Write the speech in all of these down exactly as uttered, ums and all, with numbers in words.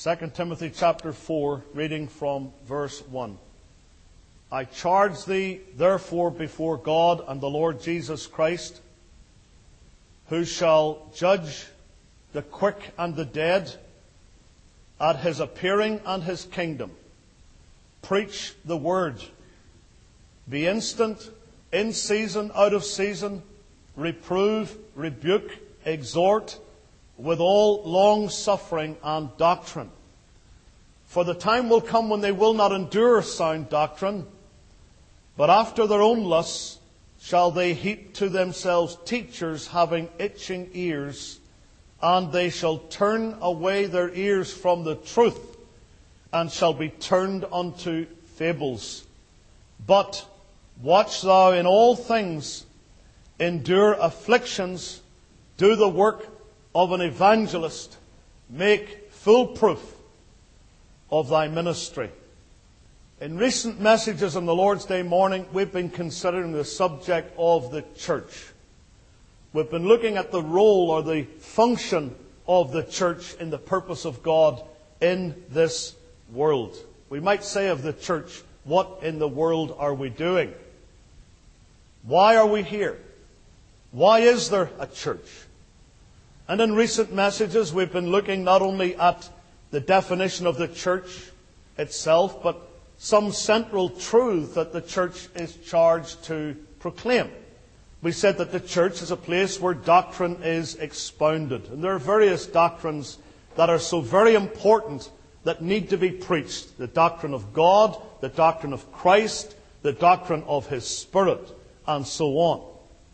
Second Timothy chapter four, reading from verse one. I charge thee, therefore, before God and the Lord Jesus Christ, who shall judge the quick and the dead at his appearing and his kingdom. Preach the word. Be instant, in season, out of season. Reprove, rebuke, exhort, with all long suffering and doctrine. For the time will come when they will not endure sound doctrine, but after their own lusts shall they heap to themselves teachers having itching ears, and they shall turn away their ears from the truth, and shall be turned unto fables. But watch thou in all things, endure afflictions, do the work of an evangelist, make full proof of thy ministry. In recent messages on the Lord's Day morning, we've been considering the subject of the church. We've been looking at the role or the function of the church in the purpose of God in this world. We might say of the church, what in the world are we doing? Why are we here? Why is there a church? And in recent messages, we've been looking not only at the definition of the church itself, but some central truth that the church is charged to proclaim. We said that the church is a place where doctrine is expounded. And there are various doctrines that are so very important that need to be preached. The doctrine of God, the doctrine of Christ, the doctrine of His Spirit, and so on.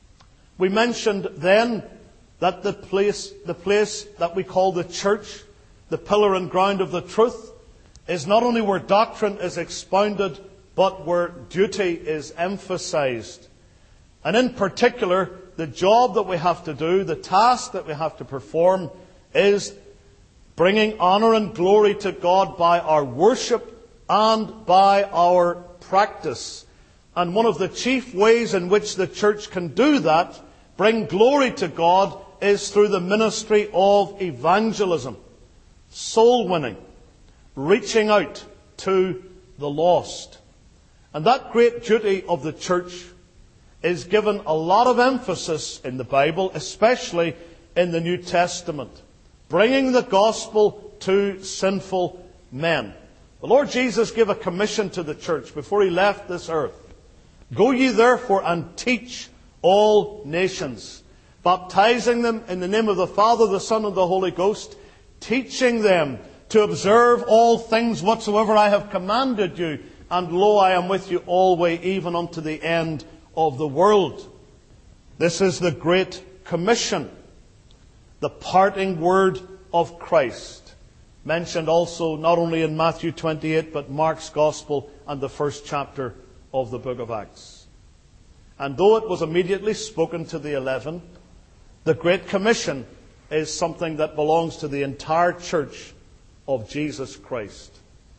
We mentioned then that the place, the place that we call the church, the pillar and ground of the truth, is not only where doctrine is expounded, but where duty is emphasized. And in particular, the job that we have to do, the task that we have to perform, is bringing honor and glory to God by our worship and by our practice. And one of the chief ways in which the church can do that, bring glory to God, is through the ministry of evangelism, soul winning, reaching out to the lost. And that great duty of the church is given a lot of emphasis in the Bible, especially in the New Testament. Bringing the gospel to sinful men. The Lord Jesus gave a commission to the church before He left this earth. Go ye therefore and teach all nations, baptizing them in the name of the Father, the Son, and the Holy Ghost, teaching them to observe all things whatsoever I have commanded you. And lo, I am with you always, even unto the end of the world. This is the Great Commission, the parting word of Christ, mentioned also not only in Matthew twenty-eight, but Mark's Gospel and the first chapter of the book of Acts. And though it was immediately spoken to the eleven, the Great Commission is something that belongs to the entire church of Jesus Christ.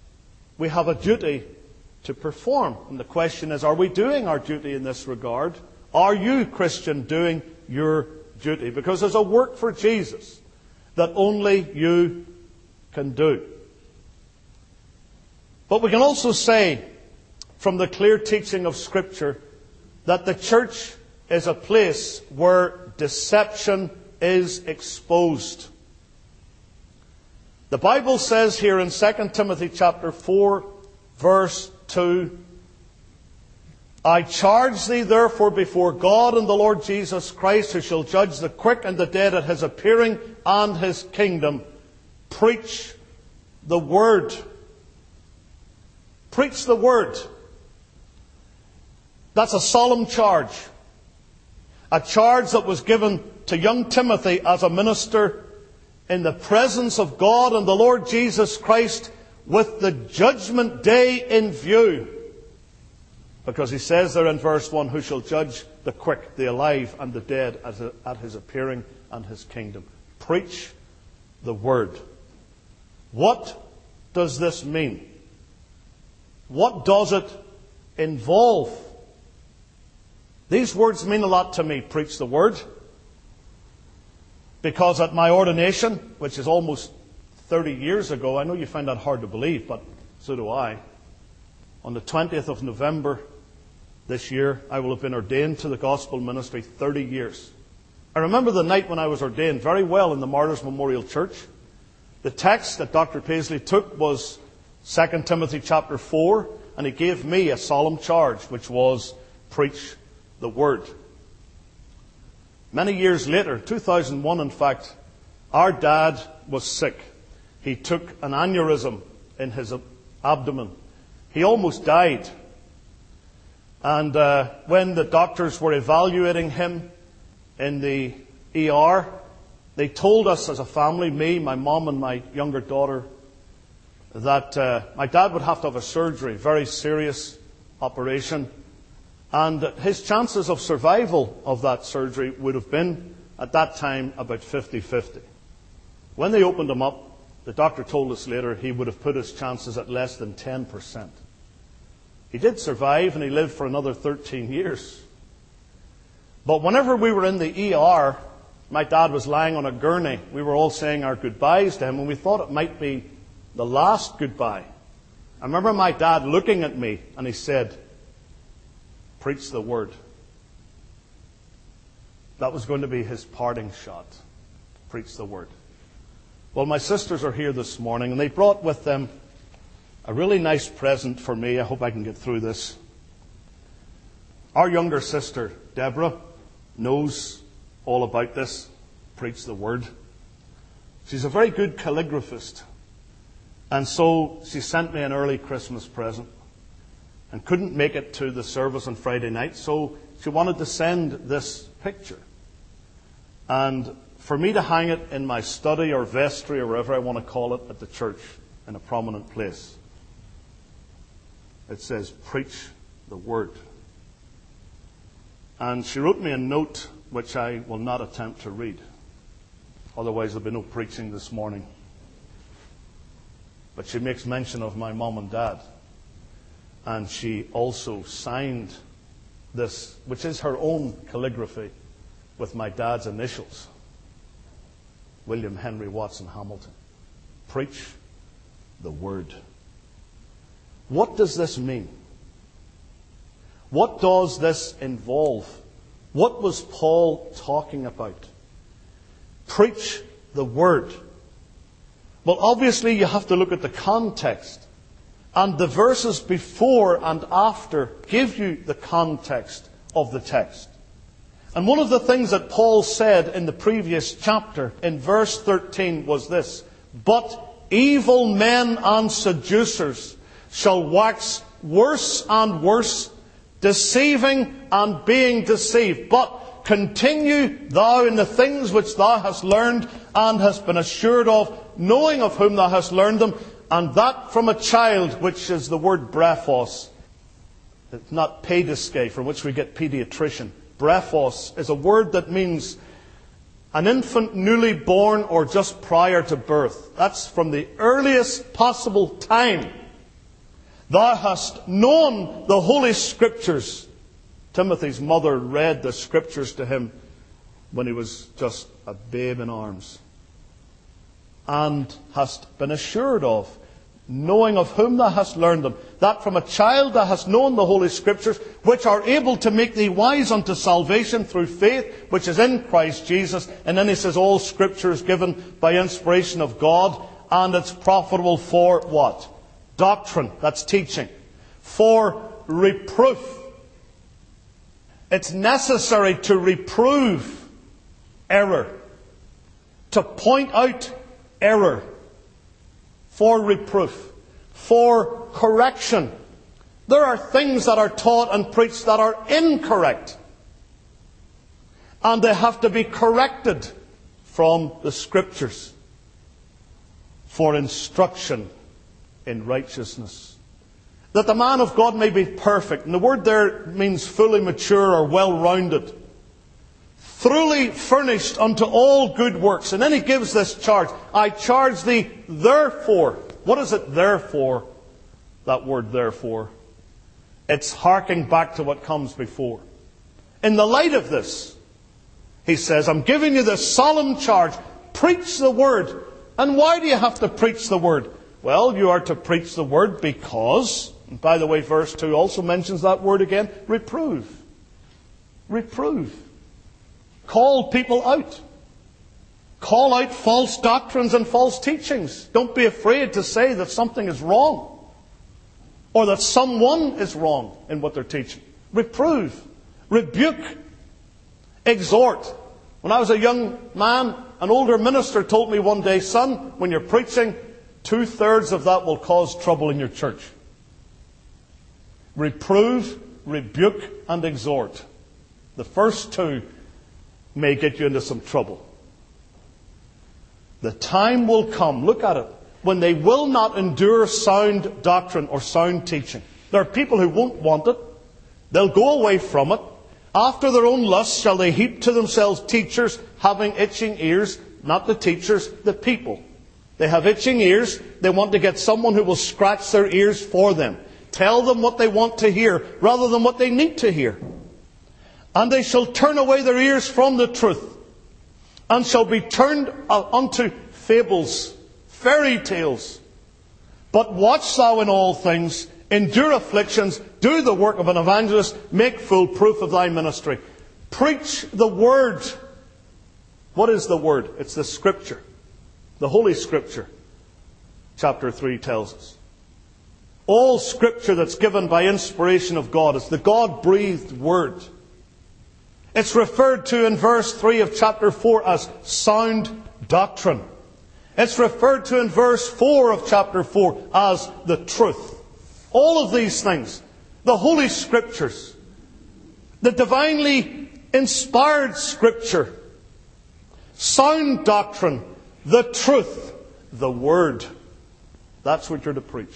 We have a duty to perform. And the question is, are we doing our duty in this regard? Are you, Christian, doing your duty? Because there's a work for Jesus that only you can do. But we can also say, from the clear teaching of Scripture, that the church is a place where deception is exposed. The Bible says here in Second Timothy chapter four, verse two, I charge thee therefore before God and the Lord Jesus Christ, who shall judge the quick and the dead at His appearing and His kingdom, preach the word. Preach the word. That's a solemn charge. A charge that was given to young Timothy as a minister in the presence of God and the Lord Jesus Christ, with the judgment day in view. Because he says there in verse one, who shall judge the quick, the alive, and the dead at His appearing and His kingdom. Preach the word. What does this mean? What does it involve? These words mean a lot to me, preach the word. Because at my ordination, which is almost thirty years ago, I know you find that hard to believe, but so do I. On the twentieth of November this year, I will have been ordained to the gospel ministry thirty years. I remember the night when I was ordained very well in the Martyrs Memorial Church. The text that Doctor Paisley took was Second Timothy chapter four, and he gave me a solemn charge, which was, preach the word. Many years later, two thousand one in fact, our dad was sick. He took an aneurysm in his abdomen. He almost died. And uh, when the doctors were evaluating him in the E R, they told us as a family, me, my mum and my younger daughter, that uh, my dad would have to have a surgery, very serious operation, and that his chances of survival of that surgery would have been, at that time, about fifty-fifty. When they opened him up, the doctor told us later he would have put his chances at less than ten percent. He did survive, and he lived for another thirteen years. But whenever we were in the E R, my dad was lying on a gurney. We were all saying our goodbyes to him, and we thought it might be the last goodbye. I remember my dad looking at me, and he said, preach the word. That was going to be his parting shot. Preach the word. Well, my sisters are here this morning, and they brought with them a really nice present for me. I hope I can get through this. Our younger sister, Deborah, knows all about this. Preach the word. She's a very good calligraphist. And so she sent me an early Christmas present and couldn't make it to the service on Friday night, so she wanted to send this picture. And for me to hang it in my study or vestry or wherever I want to call it at the church in a prominent place. It says, preach the word. And she wrote me a note which I will not attempt to read. Otherwise there'll be no preaching this morning. But she makes mention of my mom and dad. And she also signed this, which is her own calligraphy, with my dad's initials. William Henry Watson Hamilton. Preach the word. What does this mean? What does this involve? What was Paul talking about? Preach the word. Well, obviously you have to look at the context. And the verses before and after give you the context of the text. And one of the things that Paul said in the previous chapter, in verse thirteen, was this: but evil men and seducers shall wax worse and worse, deceiving and being deceived. But continue thou in the things which thou hast learned and hast been assured of, knowing of whom thou hast learned them, and that from a child, which is the word brephos. It's not pediske, from which we get pediatrician. Brephos is a word that means an infant newly born or just prior to birth. That's from the earliest possible time. Thou hast known the Holy Scriptures. Timothy's mother read the Scriptures to him when he was just a babe in arms. And hast been assured of, knowing of whom thou hast learned them, that from a child thou hast known the Holy Scriptures, which are able to make thee wise unto salvation through faith, which is in Christ Jesus. And then he says, all Scripture is given by inspiration of God, and it's profitable for what? Doctrine, that's teaching. For reproof. It's necessary to reprove error, to point out error, for reproof, for correction. There are things that are taught and preached that are incorrect, and they have to be corrected from the Scriptures, for instruction in righteousness, that the man of God may be perfect. And the word there means fully mature or well-rounded, thoroughly furnished unto all good works. And then he gives this charge: I charge thee therefore. What is it therefore? That word therefore. It's harking back to what comes before. In the light of this, he says, I'm giving you this solemn charge. Preach the word. And why do you have to preach the Word? Well, you are to preach the Word because, and by the way, verse two also mentions that word again, reprove. Reprove. Call people out. Call out false doctrines and false teachings. Don't be afraid to say that something is wrong, or that someone is wrong in what they're teaching. Reprove. Rebuke. Exhort. When I was a young man, an older minister told me one day, son, when you're preaching, two-thirds of that will cause trouble in your church. Reprove, rebuke, and exhort. The first two may get you into some trouble. The time will come, look at it, when they will not endure sound doctrine or sound teaching. There are people who won't want it. They'll go away from it. After their own lusts shall they heap to themselves teachers having itching ears. Not the teachers, the people. They have itching ears. They want to get someone who will scratch their ears for them. Tell them what they want to hear rather than what they need to hear. And they shall turn away their ears from the truth, and shall be turned unto fables, fairy tales. But watch thou in all things, endure afflictions, do the work of an evangelist, make full proof of thy ministry. Preach the Word. What is the Word? It's the Scripture. The Holy Scripture. Chapter three tells us. All Scripture that's given by inspiration of God is the God-breathed Word. It's referred to in verse three of chapter four as sound doctrine. It's referred to in verse four of chapter four as the truth. All of these things, the Holy Scriptures, the divinely inspired Scripture, sound doctrine, the truth, the Word. That's what you're to preach.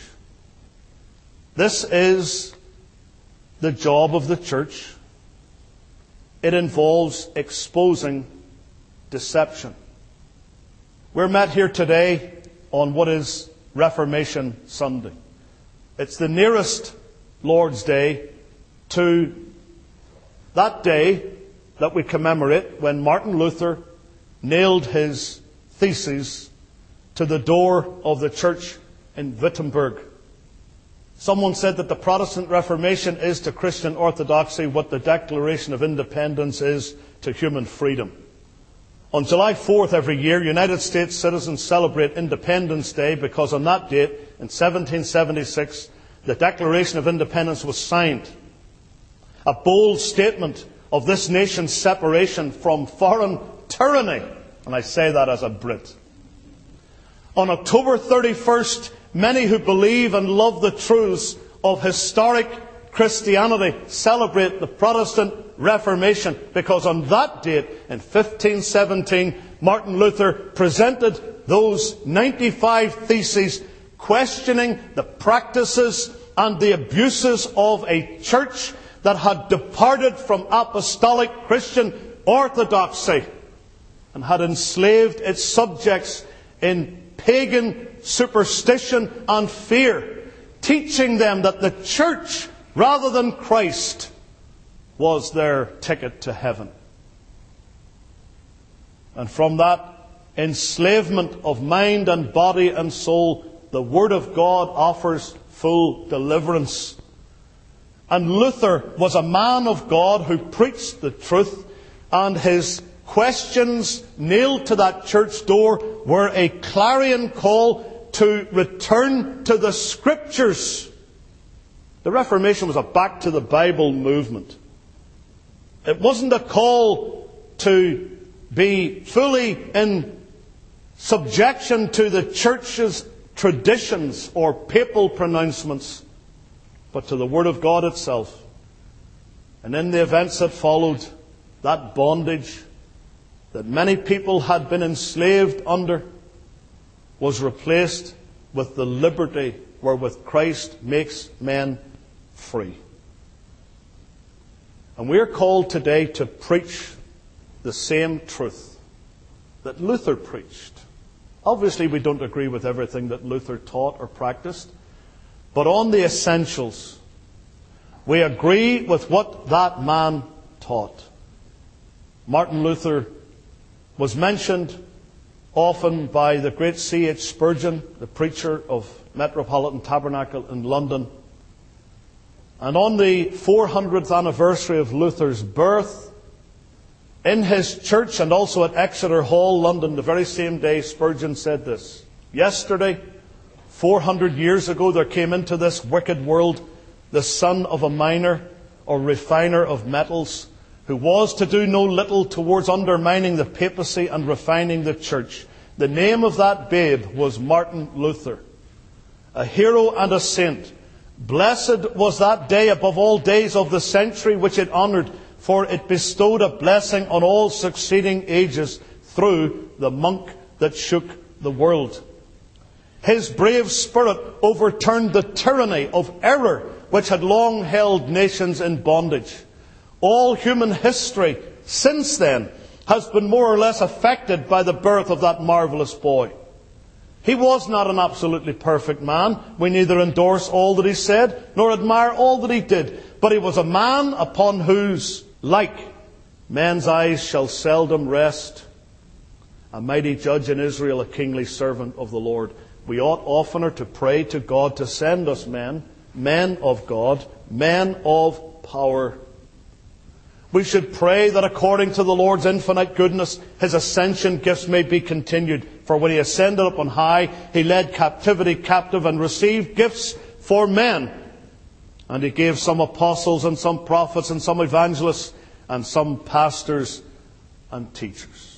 This is the job of the church. It involves exposing deception. We're met here today on what is Reformation Sunday. It's the nearest Lord's Day to that day that we commemorate when Martin Luther nailed his theses to the door of the church in Wittenberg. Someone said that the Protestant Reformation is to Christian orthodoxy what the Declaration of Independence is to human freedom. On July fourth every year, United States citizens celebrate Independence Day because on that date, in seventeen seventy-six, the Declaration of Independence was signed. A bold statement of this nation's separation from foreign tyranny. And I say that as a Brit. On October thirty-first, many who believe and love the truths of historic Christianity celebrate the Protestant Reformation because on that date, in fifteen seventeen, Martin Luther presented those ninety-five theses questioning the practices and the abuses of a church that had departed from apostolic Christian orthodoxy and had enslaved its subjects in pagan superstition and fear, teaching them that the church, rather than Christ, was their ticket to heaven. And from that enslavement of mind and body and soul, the Word of God offers full deliverance. And Luther was a man of God who preached the truth, and his questions nailed to that church door were a clarion call to return to the Scriptures. The Reformation was a back to the Bible movement. It wasn't a call to be fully in subjection to the church's traditions or papal pronouncements, but to the Word of God itself. And in the events that followed, that bondage that many people had been enslaved under was replaced with the liberty wherewith Christ makes men free. And we are called today to preach the same truth that Luther preached. Obviously, we don't agree with everything that Luther taught or practiced, but on the essentials, we agree with what that man taught. Martin Luther was mentioned often by the great C H Spurgeon, the preacher of Metropolitan Tabernacle in London. And on the four hundredth anniversary of Luther's birth, in his church and also at Exeter Hall, London, the very same day, Spurgeon said this: "Yesterday, four hundred years ago, there came into this wicked world the son of a miner or refiner of metals, who was to do no little towards undermining the papacy and refining the church. The name of that babe was Martin Luther, a hero and a saint. Blessed was that day above all days of the century which it honoured, for it bestowed a blessing on all succeeding ages through the monk that shook the world. His brave spirit overturned the tyranny of error which had long held nations in bondage. All human history since then has been more or less affected by the birth of that marvellous boy. He was not an absolutely perfect man. We neither endorse all that he said, nor admire all that he did. But he was a man upon whose like men's eyes shall seldom rest. A mighty judge in Israel, a kingly servant of the Lord." We ought oftener to pray to God to send us men, men of God, men of power. We should pray that according to the Lord's infinite goodness, His ascension gifts may be continued. For when He ascended up on high, He led captivity captive and received gifts for men. And He gave some apostles and some prophets and some evangelists and some pastors and teachers.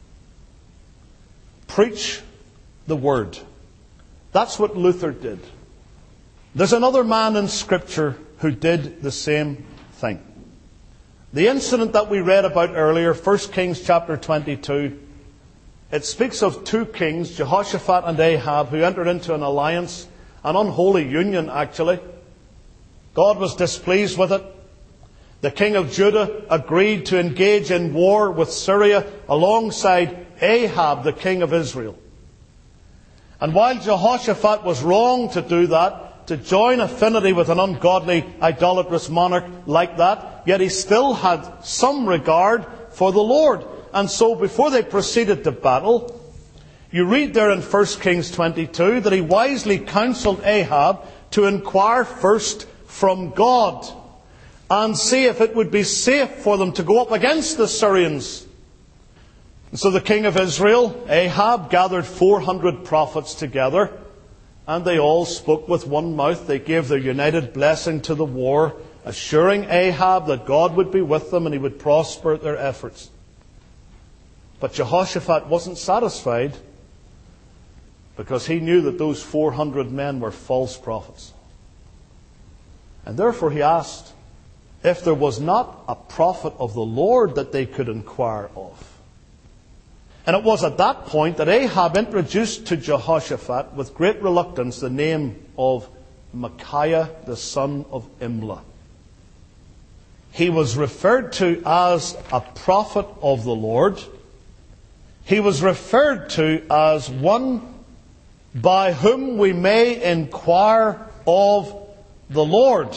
Preach the Word. That's what Luther did. There's another man in Scripture who did the same thing. The incident that we read about earlier, First Kings chapter twenty-two, it speaks of two kings, Jehoshaphat and Ahab, who entered into an alliance, an unholy union actually. God was displeased with it. The king of Judah agreed to engage in war with Syria alongside Ahab, the king of Israel. And while Jehoshaphat was wrong to do that, to join affinity with an ungodly, idolatrous monarch like that, yet he still had some regard for the Lord. And so before they proceeded to battle, you read there in First Kings twenty-two that he wisely counseled Ahab to inquire first from God and see if it would be safe for them to go up against the Syrians. And so the king of Israel, Ahab, gathered four hundred prophets together, and they all spoke with one mouth. They gave their united blessing to the war, assuring Ahab that God would be with them and he would prosper their efforts. But Jehoshaphat wasn't satisfied, because he knew that those four hundred men were false prophets. And therefore he asked if there was not a prophet of the Lord that they could inquire of. And it was at that point that Ahab introduced to Jehoshaphat with great reluctance the name of Micaiah, the son of Imlah. He was referred to as a prophet of the Lord. He was referred to as one by whom we may inquire of the Lord.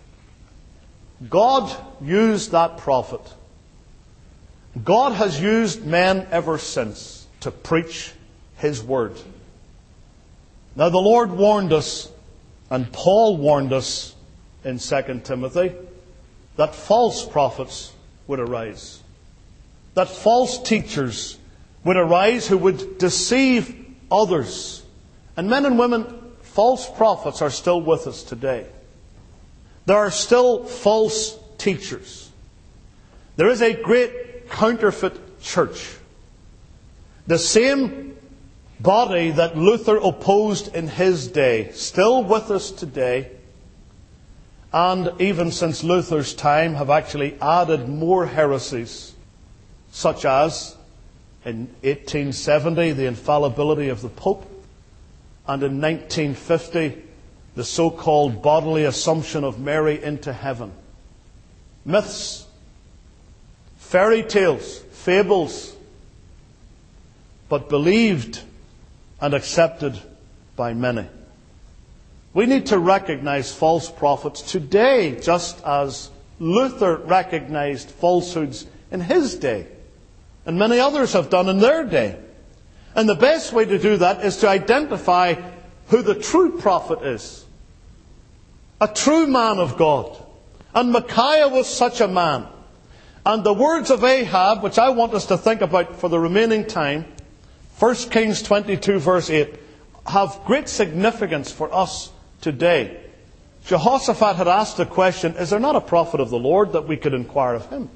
God used that prophet. God has used men ever since to preach His word. Now the Lord warned us, and Paul warned us in Second Timothy, that false prophets would arise. That false teachers would arise who would deceive others. And men and women, false prophets are still with us today. There are still false teachers. There is a great counterfeit church. The same body that Luther opposed in his day, still with us today, and even since Luther's time have actually added more heresies, such as in eighteen seventy the infallibility of the Pope, and in nineteen fifty the so-called bodily assumption of Mary into heaven. Myths, fairy tales, fables, but believed and accepted by many. We need to recognize false prophets today, just as Luther recognized falsehoods in his day, and many others have done in their day. And the best way to do that is to identify who the true prophet is. A true man of God. And Micaiah was such a man. And the words of Ahab, which I want us to think about for the remaining time, First Kings twenty-two verse eight, have great significance for us today. Jehoshaphat had asked the question, is there not a prophet of the Lord that we could inquire of him?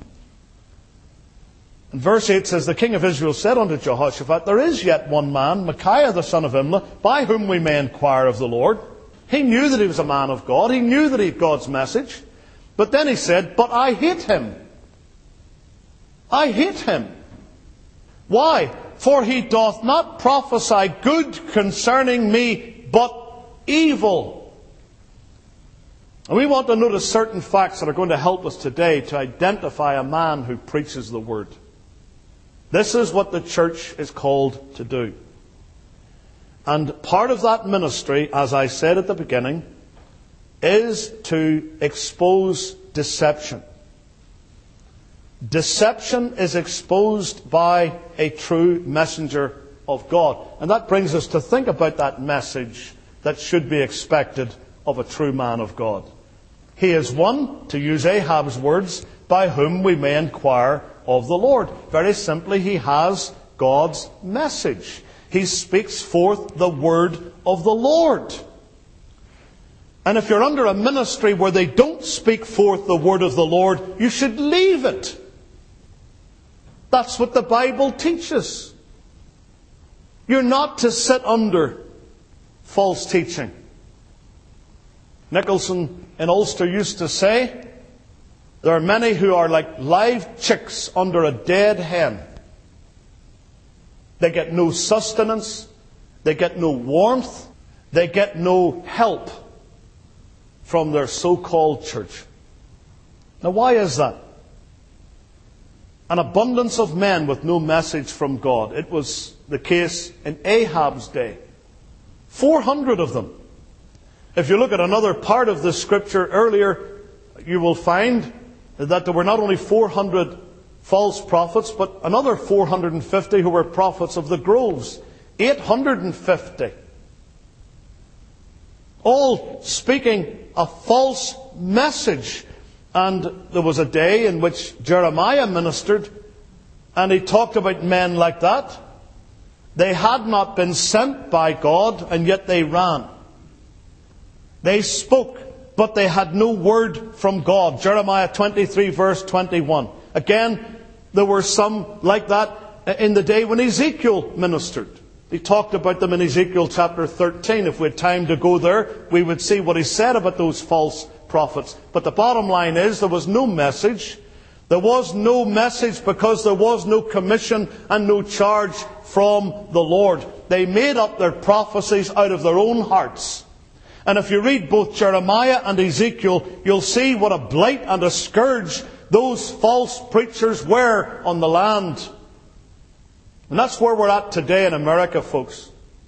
And verse eight says, the king of Israel said unto Jehoshaphat, there is yet one man, Micaiah the son of Imlah, by whom we may inquire of the Lord. He knew that he was a man of God. He knew that he had God's message. But then he said, but I hate him. I hate him. Why? For he doth not prophesy good concerning me, but evil. And we want to notice certain facts that are going to help us today to identify a man who preaches the word. This is what the church is called to do. And part of that ministry, as I said at the beginning, is to expose deception. Deception is exposed by a true messenger of God. And that brings us to think about that message that should be expected of a true man of God. He is one, to use Ahab's words, by whom we may inquire of the Lord. Very simply, he has God's message. He speaks forth the word of the Lord. And if you're under a ministry where they don't speak forth the word of the Lord, you should leave it. That's what the Bible teaches. You're not to sit under false teaching. Nicholson in Ulster used to say, there are many who are like live chicks under a dead hen. They get no sustenance. They get no warmth. They get no help from their so-called church. Now, why is that? An abundance of men with no message from God. It was the case in Ahab's day. four hundred of them. If you look at another part of the scripture earlier, you will find that there were not only four hundred false prophets, but another four hundred fifty who were prophets of the groves. eight hundred fifty. All speaking a false message. And there was a day in which Jeremiah ministered, and he talked about men like that. They had not been sent by God, and yet they ran. They spoke, but they had no word from God. Jeremiah twenty-three verse twenty-one. Again, there were some like that in the day when Ezekiel ministered. He talked about them in Ezekiel chapter thirteen. If we had time to go there, we would see what he said about those false prophets. But the bottom line is, there was no message. There was no message because there was no commission and no charge from the Lord. They made up their prophecies out of their own hearts. And if you read both Jeremiah and Ezekiel, you'll see what a blight and a scourge those false preachers were on the land. And that's where we're at today in America, folks.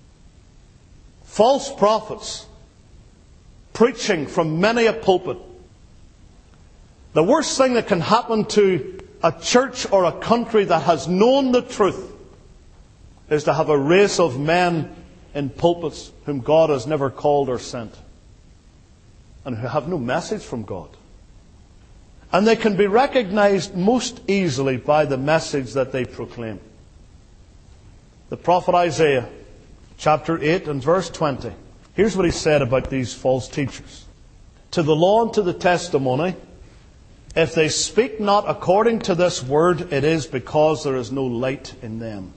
False prophets preaching from many a pulpit. The worst thing that can happen to a church or a country that has known the truth is to have a race of men in pulpits whom God has never called or sent, and who have no message from God. And they can be recognized most easily by the message that they proclaim. The prophet Isaiah, chapter eight and verse twenty. Here's what he said about these false teachers. To the law and to the testimony, if they speak not according to this word, it is because there is no light in them.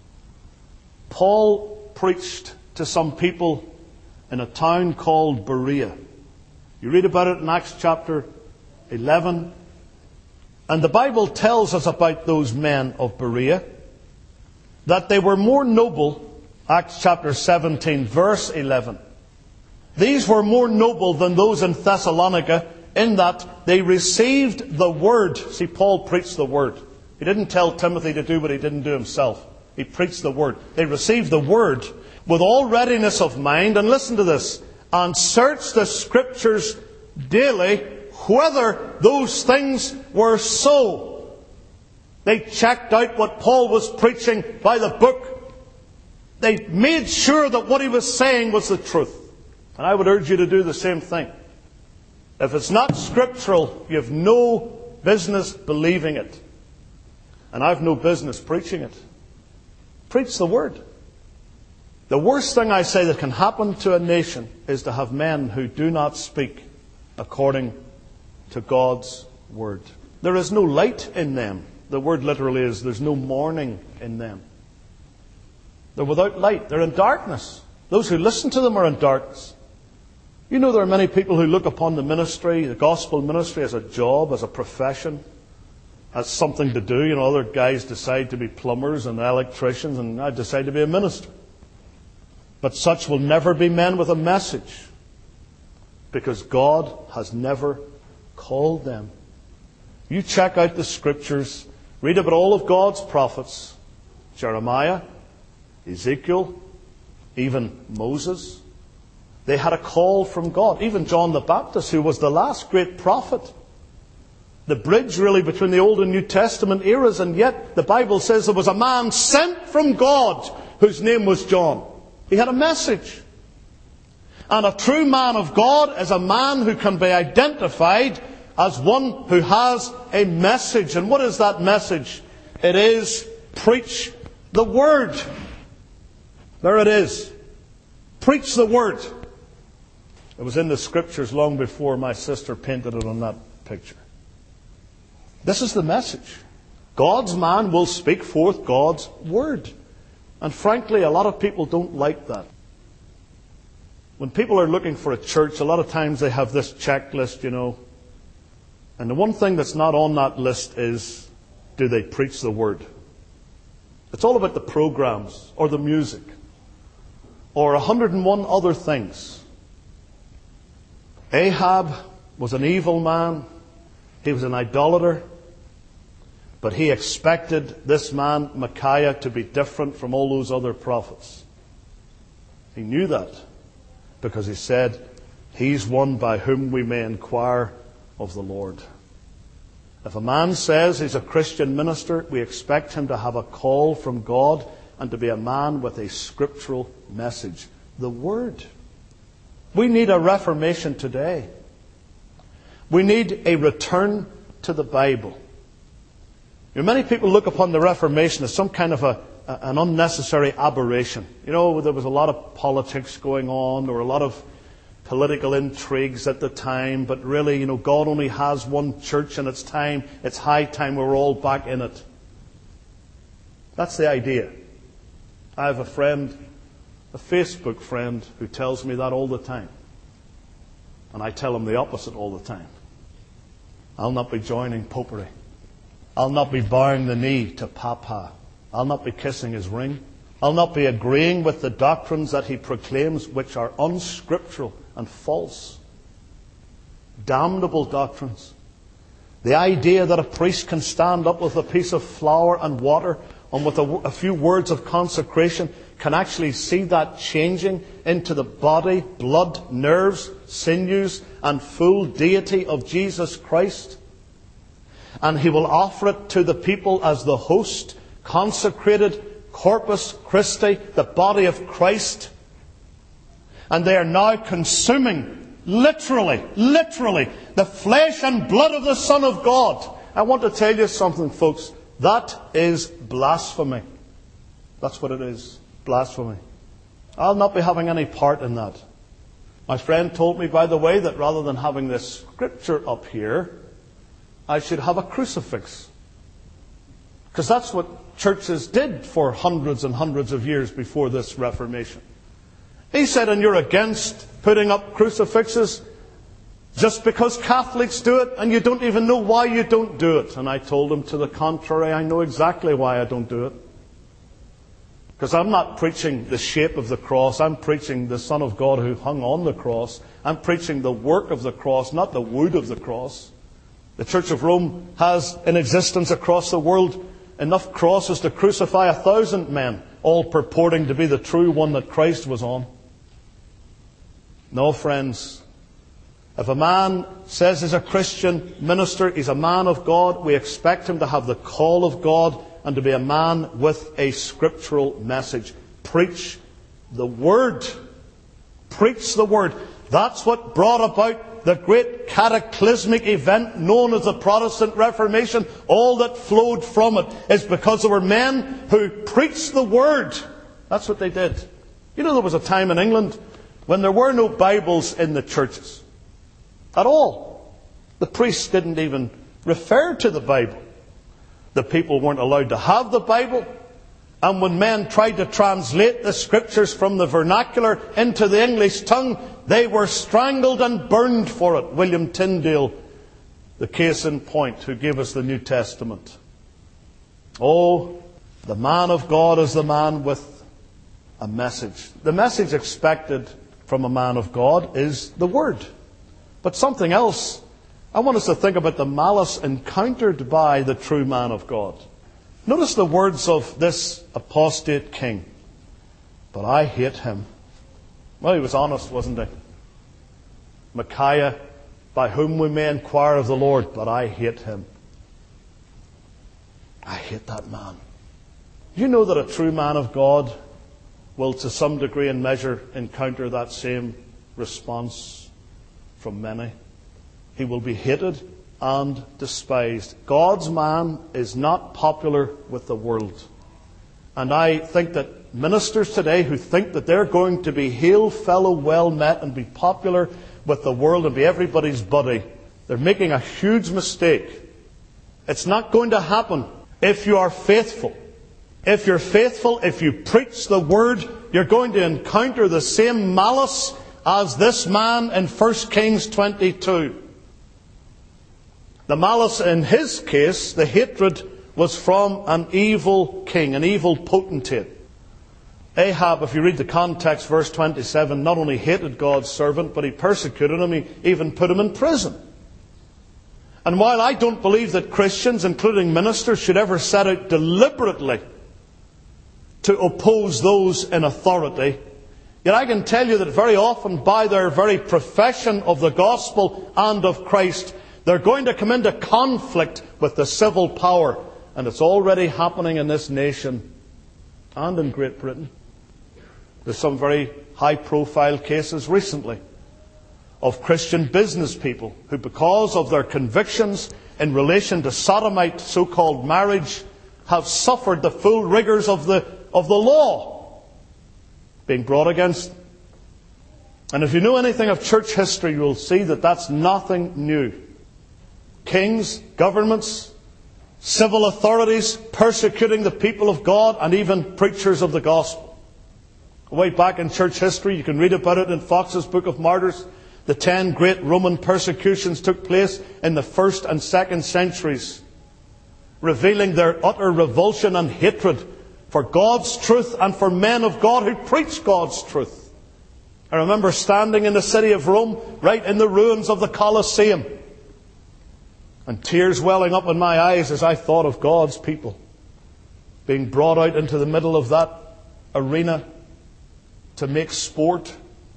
Paul preached to some people in a town called Berea. You read about it in Acts chapter eleven. And the Bible tells us about those men of Berea, that they were more noble, Acts chapter seventeen, verse eleven. These were more noble than those in Thessalonica, in that they received the word. See, Paul preached the word. He didn't tell Timothy to do what he didn't do himself. He preached the word. They received the word with all readiness of mind. And listen to this. And searched the scriptures daily whether those things were so. They checked out what Paul was preaching by the book. They made sure that what he was saying was the truth. And I would urge you to do the same thing. If it's not scriptural, you have no business believing it. And I've no business preaching it. Preach the Word. The worst thing I say that can happen to a nation is to have men who do not speak according to God's Word. There is no light in them. The word literally is, there's no morning in them. They're without light. They're in darkness. Those who listen to them are in darkness. You know, there are many people who look upon the ministry, the gospel ministry, as a job, as a profession, as something to do. You know, other guys decide to be plumbers and electricians, and I decide to be a minister. But such will never be men with a message, because God has never called them. You check out the Scriptures, read about all of God's prophets, Jeremiah, Ezekiel, even Moses. They had a call from God. Even John the Baptist, who was the last great prophet. The bridge really between the Old and New Testament eras, and yet the Bible says there was a man sent from God whose name was John. He had a message. And a true man of God is a man who can be identified as one who has a message. And what is that message? It is, preach the Word. There it is. Preach the Word. It was in the Scriptures long before my sister painted it on that picture. This is the message. God's man will speak forth God's Word. And frankly, a lot of people don't like that. When people are looking for a church, a lot of times they have this checklist, you know. And the one thing that's not on that list is, do they preach the Word? It's all about the programs, or the music, or a hundred and one other things. Ahab was an evil man. He was an idolater. But he expected this man, Micaiah, to be different from all those other prophets. He knew that, because he said, he's one by whom we may inquire of the Lord. If a man says he's a Christian minister, we expect him to have a call from God and to be a man with a scriptural message. The Word. We need a reformation today. We need a return to the Bible. You know, many people look upon the Reformation as some kind of a, an unnecessary aberration. You know, there was a lot of politics going on. There were a lot of political intrigues at the time. But really, you know, God only has one church and it's time. It's high time we're all back in it. That's the idea. I have a friend, a Facebook friend, who tells me that all the time. And I tell him the opposite all the time. I'll not be joining popery. I'll not be bowing the knee to Papa. I'll not be kissing his ring. I'll not be agreeing with the doctrines that he proclaims, which are unscriptural and false. Damnable doctrines. The idea that a priest can stand up with a piece of flour and water and with a, a few words of consecration can actually see that changing into the body, blood, nerves, sinews, and full deity of Jesus Christ. And he will offer it to the people as the host, consecrated Corpus Christi, the body of Christ. And they are now consuming, literally, literally, the flesh and blood of the Son of God. I want to tell you something, folks. That is blasphemy. That's what it is. Blasphemy. I'll not be having any part in that. My friend told me, by the way, that rather than having this scripture up here, I should have a crucifix. Because that's what churches did for hundreds and hundreds of years before this Reformation. He said, and you're against putting up crucifixes just because Catholics do it and you don't even know why you don't do it. And I told him, to the contrary, I know exactly why I don't do it. Because I'm not preaching the shape of the cross. I'm preaching the Son of God who hung on the cross. I'm preaching the work of the cross, not the wood of the cross. The Church of Rome has in existence across the world enough crosses to crucify a thousand men, all purporting to be the true one that Christ was on. No, friends. If a man says he's a Christian minister, he's a man of God, we expect him to have the call of God and to be a man with a scriptural message. Preach the Word. Preach the Word. That's what brought about the great cataclysmic event known as the Protestant Reformation. All that flowed from it is because there were men who preached the Word. That's what they did. You know, there was a time in England when there were no Bibles in the churches at all. The priests didn't even refer to the Bible. The people weren't allowed to have the Bible. And when men tried to translate the Scriptures from the vernacular into the English tongue, they were strangled and burned for it. William Tyndale, the case in point, who gave us the New Testament. Oh, the man of God is the man with a message. The message expected from a man of God is the Word. But something else, I want us to think about the malice encountered by the true man of God. Notice the words of this apostate king. But I hate him. Well, he was honest, wasn't he? Micaiah, by whom we may inquire of the Lord, but I hate him. I hate that man. You know that a true man of God will, to some degree and measure, encounter that same response from many. He will be hated and despised. God's man is not popular with the world. And I think that ministers today who think that they're going to be hail fellow well met and be popular with the world and be everybody's buddy, they're making a huge mistake. It's not going to happen if you are faithful. If you're faithful, if you preach the Word, you're going to encounter the same malice as this man in First Kings twenty-two. The malice in his case, the hatred, was from an evil king, an evil potentate. Ahab, if you read the context, verse twenty-seven, not only hated God's servant, but he persecuted him, he even put him in prison. And while I don't believe that Christians, including ministers, should ever set out deliberately to oppose those in authority, yet I can tell you that very often, by their very profession of the gospel and of Christ, they're going to come into conflict with the civil power. And it's already happening in this nation and in Great Britain. There's some very high-profile cases recently of Christian business people who, because of their convictions in relation to sodomite so-called marriage, have suffered the full rigours of the, of the law being brought against them. And if you know anything of church history, you'll see that that's nothing new. Kings, governments, civil authorities persecuting the people of God and even preachers of the gospel. Way back in church history, you can read about it in Fox's Book of Martyrs. The ten great Roman persecutions took place in the first and second centuries, revealing their utter revulsion and hatred for God's truth and for men of God who preach God's truth. I remember standing in the city of Rome, right in the ruins of the Colosseum, and tears welling up in my eyes as I thought of God's people being brought out into the middle of that arena to make sport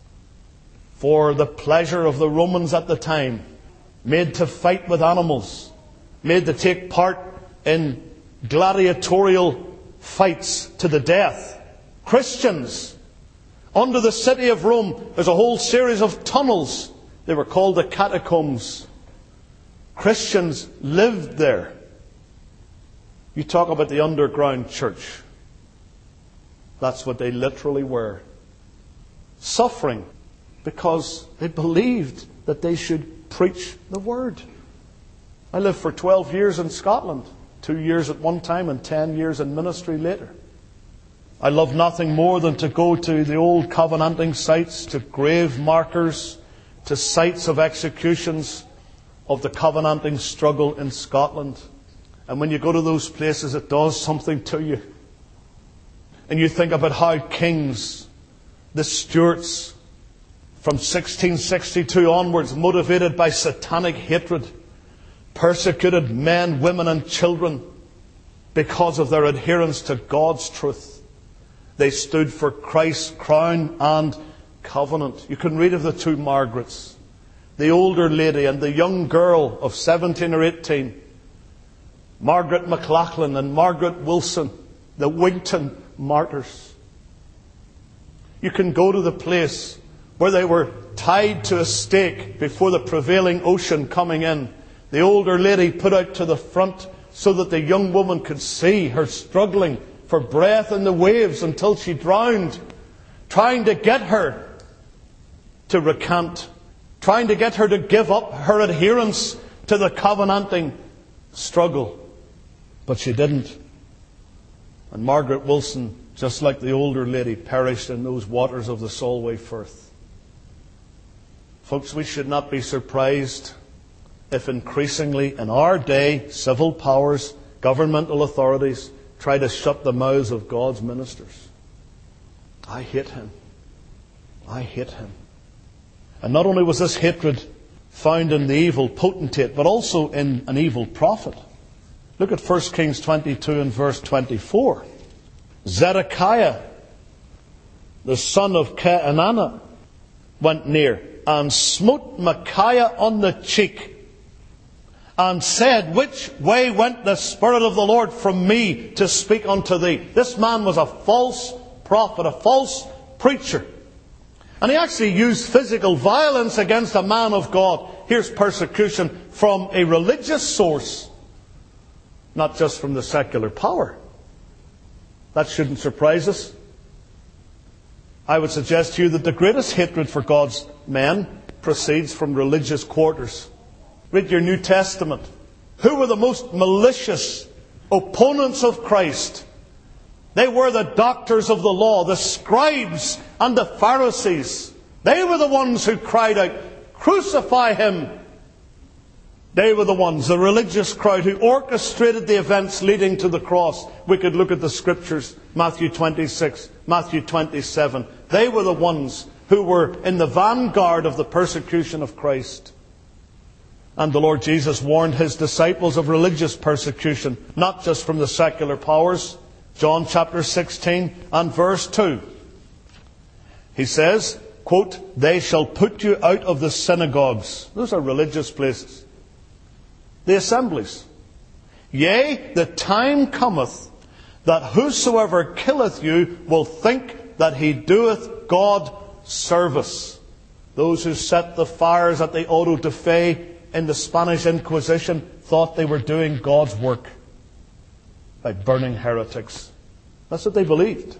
for the pleasure of the Romans at the time, made to fight with animals, made to take part in gladiatorial fights to the death. Christians, under the city of Rome, there's a whole series of tunnels. They were called the catacombs. Christians lived there. You talk about the underground church. That's what they literally were. Suffering because they believed that they should preach the Word. I lived for twelve years in Scotland. Two years at one time and ten years in ministry later. I love nothing more than to go to the old covenanting sites, to grave markers, to sites of executions of the covenanting struggle in Scotland. And when you go to those places, it does something to you. And you think about how kings, the Stuarts, from sixteen sixty-two onwards, motivated by satanic hatred, persecuted men, women and children because of their adherence to God's truth. They stood for Christ's crown and covenant. You can read of the two Margarets, the older lady and the young girl of seventeen or eighteen, Margaret McLachlan and Margaret Wilson, the Wigton martyrs. You can go to the place where they were tied to a stake before the prevailing ocean coming in. The older lady put out to the front so that the young woman could see her struggling for breath in the waves until she drowned, trying to get her to recant, trying to get her to give up her adherence to the covenanting struggle. But she didn't. And Margaret Wilson, just like the older lady, perished in those waters of the Solway Firth. Folks, we should not be surprised if increasingly in our day civil powers, governmental authorities try to shut the mouths of God's ministers. I hate him. I hate him. And not only was this hatred found in the evil potentate, but also in an evil prophet. Look at First Kings twenty-two and verse twenty-four. Zedekiah, the son of Kenana, went near and smote Micaiah on the cheek and said, "Which way went the Spirit of the Lord from me to speak unto thee?" This man was a false prophet, a false preacher. And he actually used physical violence against a man of God. Here's persecution from a religious source, not just from the secular power. That shouldn't surprise us. I would suggest to you that the greatest hatred for God's men proceeds from religious quarters. Read your New Testament. Who were the most malicious opponents of Christ? They were the doctors of the law, the scribes and the Pharisees. They were the ones who cried out, "Crucify him!" They were the ones, the religious crowd, who orchestrated the events leading to the cross. We could look at the scriptures, Matthew twenty-six, Matthew twenty-seven. They were the ones who were in the vanguard of the persecution of Christ. And the Lord Jesus warned his disciples of religious persecution, not just from the secular powers. John chapter sixteen and verse two. He says, quote, "They shall put you out of the synagogues." Those are religious places. The assemblies. "Yea, the time cometh that whosoever killeth you will think that he doeth God service." Those who set the fires at the auto de fe in the Spanish Inquisition thought they were doing God's work by burning heretics. That's what they believed.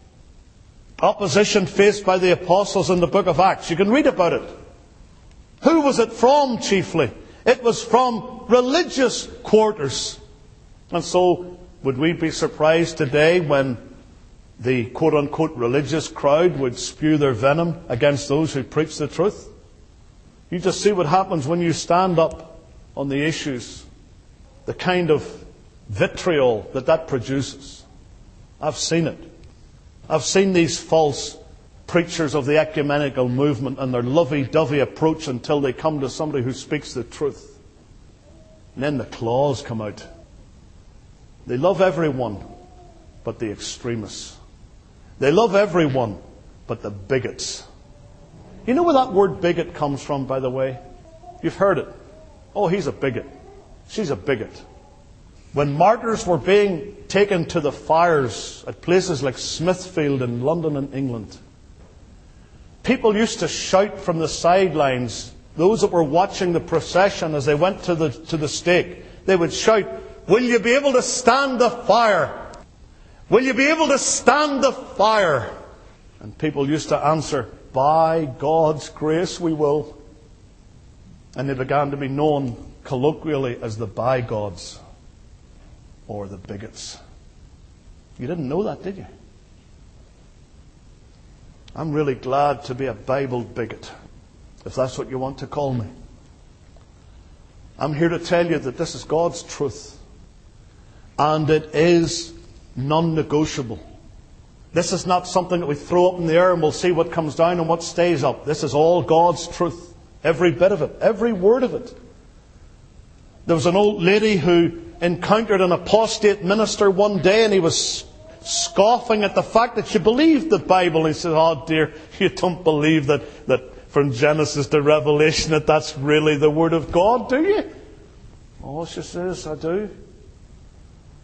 Opposition faced by the apostles in the book of Acts. You can read about it. Who was it from chiefly? It was from religious quarters. And so, would we be surprised today when the quote-unquote religious crowd would spew their venom against those who preach the truth? You just see what happens when you stand up on the issues, the kind of vitriol that that produces. I've seen it. I've seen these false preachers of the ecumenical movement and their lovey-dovey approach until they come to somebody who speaks the truth. And then the claws come out. They love everyone but the extremists. They love everyone but the bigots. You know where that word bigot comes from, by the way? You've heard it. Oh, he's a bigot. She's a bigot. When martyrs were being taken to the fires at places like Smithfield in London and England, people used to shout from the sidelines, those that were watching the procession as they went to the, to the stake, they would shout, "Will you be able to stand the fire? Will you be able to stand the fire?" And people used to answer, "By God's grace we will." And they began to be known colloquially as the by-gods or the bigots. You didn't know that, did you? I'm really glad to be a Bible bigot, if that's what you want to call me. I'm here to tell you that this is God's truth. And it is non-negotiable. This is not something that we throw up in the air and we'll see what comes down and what stays up. This is all God's truth. Every bit of it. Every word of it. There was an old lady who encountered an apostate minister one day, and he was scoffing at the fact that she believed the Bible. He said, "Oh dear, you don't believe that, that from Genesis to Revelation that that's really the Word of God, do you?" "Oh," she says, "I do."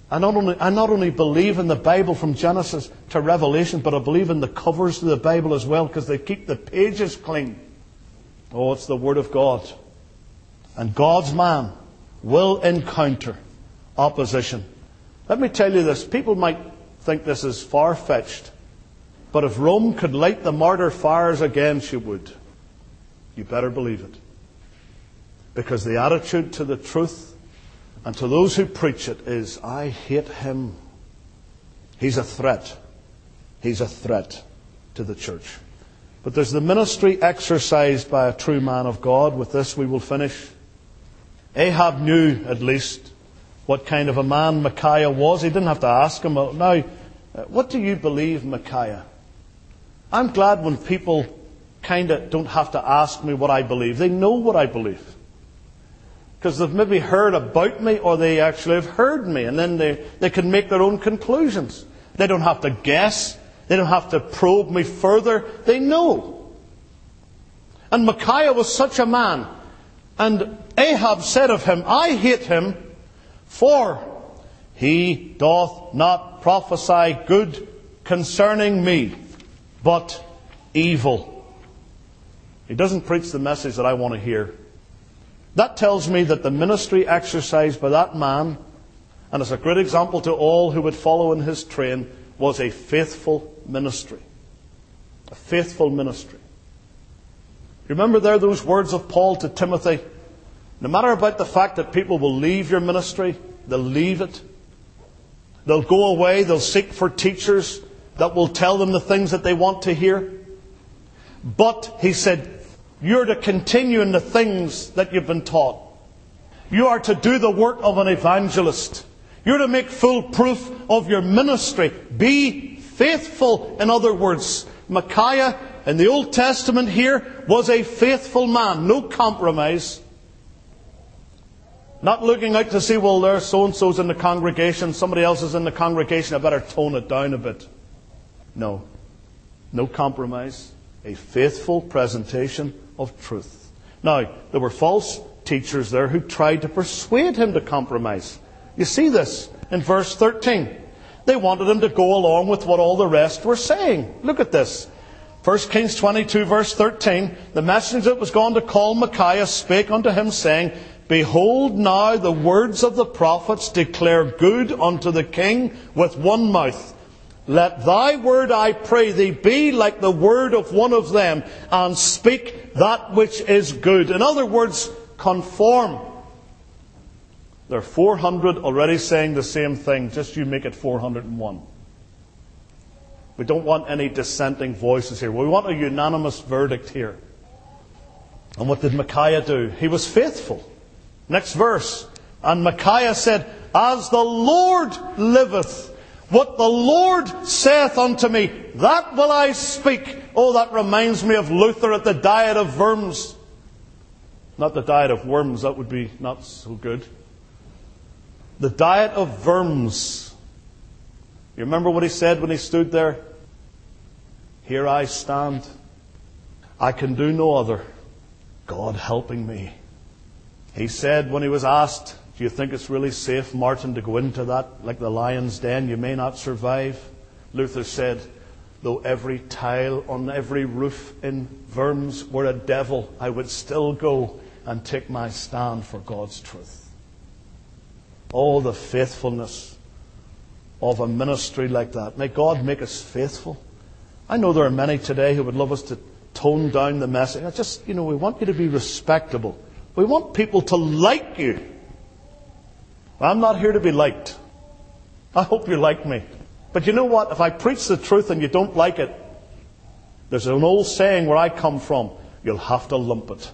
I not only, I not only believe in the Bible from Genesis to Revelation, but I believe in the covers of the Bible as well, because they keep the pages clean. Oh, it's the Word of God. And God's man will encounter opposition. Let me tell you this. People might think this is far-fetched, but if Rome could light the martyr fires again, she would. You better believe it. Because the attitude to the truth and to those who preach it is, I hate him. He's a threat. He's a threat to the church. But there's the ministry exercised by a true man of God. With this we will finish. Ahab knew, at least, what kind of a man Micaiah was. He didn't have to ask him. Now, what do you believe, Micaiah? I'm glad when people kind of don't have to ask me what I believe. They know what I believe. Because they've maybe heard about me, or they actually have heard me, and then they, they can make their own conclusions. They don't have to guess. They don't have to probe me further. They know. And Micaiah was such a man. And Ahab said of him, I hate him, for he doth not prophesy good concerning me, but evil. He doesn't preach the message that I want to hear. That tells me that the ministry exercised by that man, and it's a great example to all who would follow in his train, was a faithful ministry. A faithful ministry. Remember there those words of Paul to Timothy? No matter about the fact that people will leave your ministry, they'll leave it. They'll go away, they'll seek for teachers that will tell them the things that they want to hear. But, he said, you're to continue in the things that you've been taught. You are to do the work of an evangelist. You're to make full proof of your ministry. Be faithful, in other words. Micaiah, in the Old Testament here, was a faithful man. No compromise. Not looking out to see, well, there's so-and-so's in the congregation, somebody else is in the congregation, I better tone it down a bit. No. No compromise. A faithful presentation of truth. Now, there were false teachers there who tried to persuade him to compromise. You see this in verse thirteen. They wanted him to go along with what all the rest were saying. Look at this. First Kings twenty-two, verse thirteen. The messenger that was gone to call Micaiah spake unto him, saying, Behold now the words of the prophets declare good unto the king with one mouth. Let thy word, I pray thee, be like the word of one of them, and speak that which is good. In other words, conform. There are four hundred already saying the same thing, just you make it four hundred and one. We don't want any dissenting voices here. We want a unanimous verdict here. And what did Micaiah do? He was faithful. Next verse. And Micaiah said, As the Lord liveth, what the Lord saith unto me, that will I speak. Oh, that reminds me of Luther at the Diet of Worms. Not the Diet of Worms, that would be not so good. The Diet of Worms. You remember what he said when he stood there? Here I stand. I can do no other. God helping me. He said when he was asked, do you think it's really safe, Martin, to go into that like the lion's den? You may not survive. Luther said, though every tile on every roof in Worms were a devil, I would still go and take my stand for God's truth. Oh, the faithfulness of a ministry like that. May God make us faithful. I know there are many today who would love us to tone down the message. I just, you know, we want you to be respectable. We want people to like you. I'm not here to be liked. I hope you like me. But you know what? If I preach the truth and you don't like it, there's an old saying where I come from, you'll have to lump it.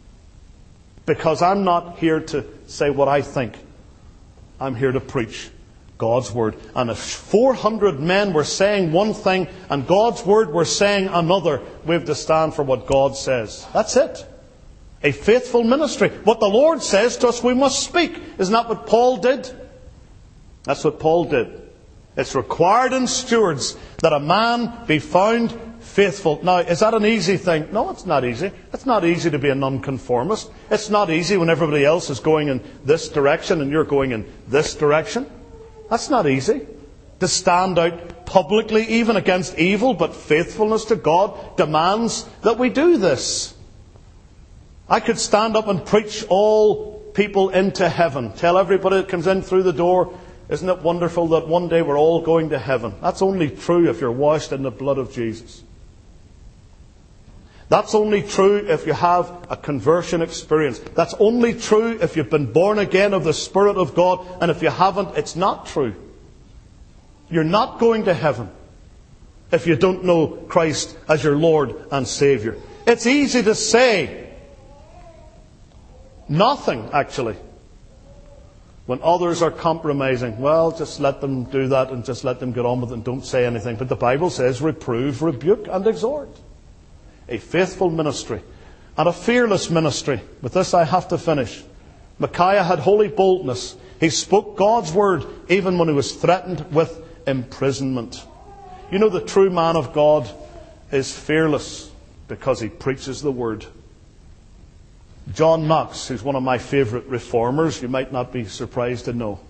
Because I'm not here to say what I think. I'm here to preach God's Word. And if four hundred men were saying one thing and God's Word were saying another, we have to stand for what God says. That's it. A faithful ministry. What the Lord says to us, we must speak. Isn't that what Paul did? That's what Paul did. It's required in stewards that a man be found faithful. Now, is that an easy thing? No, it's not easy. It's not easy to be a nonconformist. It's not easy when everybody else is going in this direction and you're going in this direction. That's not easy. To stand out publicly, even against evil, but faithfulness to God demands that we do this. I could stand up and preach all people into heaven. Tell everybody that comes in through the door, isn't it wonderful that one day we're all going to heaven? That's only true if you're washed in the blood of Jesus. That's only true if you have a conversion experience. That's only true if you've been born again of the Spirit of God. And if you haven't, it's not true. You're not going to heaven if you don't know Christ as your Lord and Saviour. It's easy to say nothing, actually, when others are compromising. Well, just let them do that and just let them get on with it and don't say anything. But the Bible says reprove, rebuke and exhort. A faithful ministry and a fearless ministry. With this I have to finish. Micaiah had holy boldness. He spoke God's word even when he was threatened with imprisonment. You know, the true man of God is fearless because he preaches the word. John Knox, who's one of my favourite reformers, you might not be surprised to know.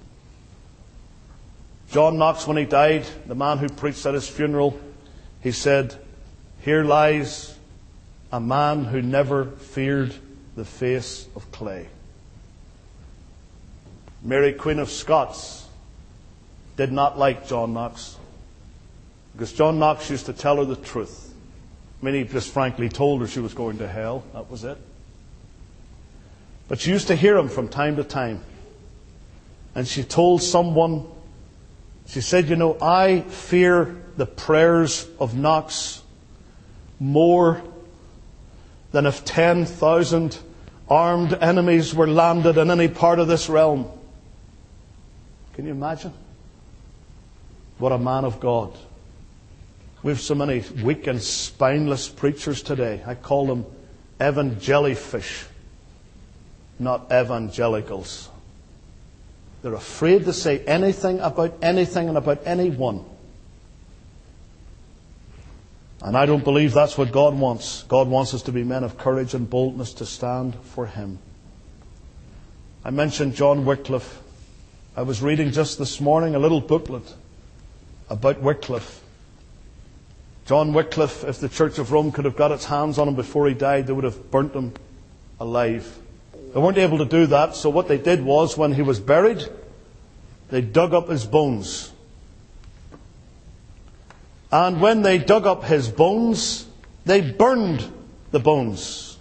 John Knox, when he died, the man who preached at his funeral, he said, "Here lies a man who never feared the face of clay." Mary, Queen of Scots, did not like John Knox, because John Knox used to tell her the truth. I mean, he just frankly told her she was going to hell. That was it. But she used to hear him from time to time. And she told someone, she said, "You know, I fear the prayers of Knox more than if ten thousand armed enemies were landed in any part of this realm." Can you imagine? What a man of God. We have so many weak and spineless preachers today. I call them evangelifish, not evangelicals. They're afraid to say anything about anything and about anyone. And I don't believe that's what God wants. God wants us to be men of courage and boldness to stand for Him. I mentioned John Wycliffe. I was reading just this morning a little booklet about Wycliffe. John Wycliffe, if the Church of Rome could have got its hands on him before he died, they would have burnt him alive. They weren't able to do that, so what they did was, when he was buried, they dug up his bones. And when they dug up his bones, they burned the bones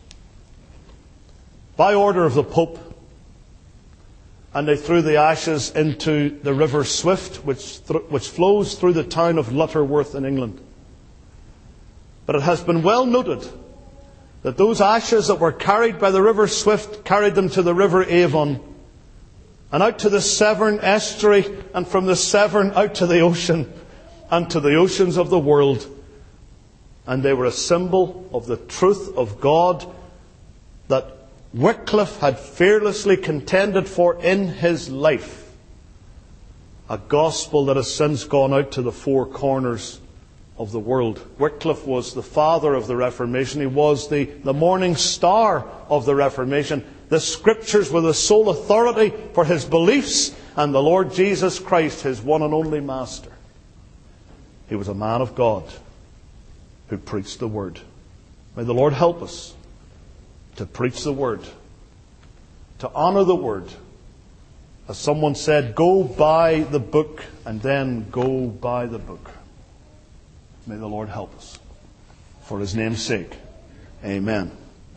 by order of the Pope. And they threw the ashes into the River Swift, which, th- which flows through the town of Lutterworth in England. But it has been well noted that those ashes that were carried by the River Swift carried them to the River Avon and out to the Severn estuary, and from the Severn out to the ocean and to the oceans of the world. And they were a symbol of the truth of God that Wycliffe had fearlessly contended for in his life. A gospel that has since gone out to the four corners of the world. Wycliffe was the father of the Reformation. He was the, the morning star of the Reformation. The Scriptures were the sole authority for his beliefs, and the Lord Jesus Christ, his one and only Master. He was a man of God who preached the Word. May the Lord help us to preach the Word, to honour the Word. As someone said, go buy the book and then go buy the book. May the Lord help us. For His name's sake. Amen.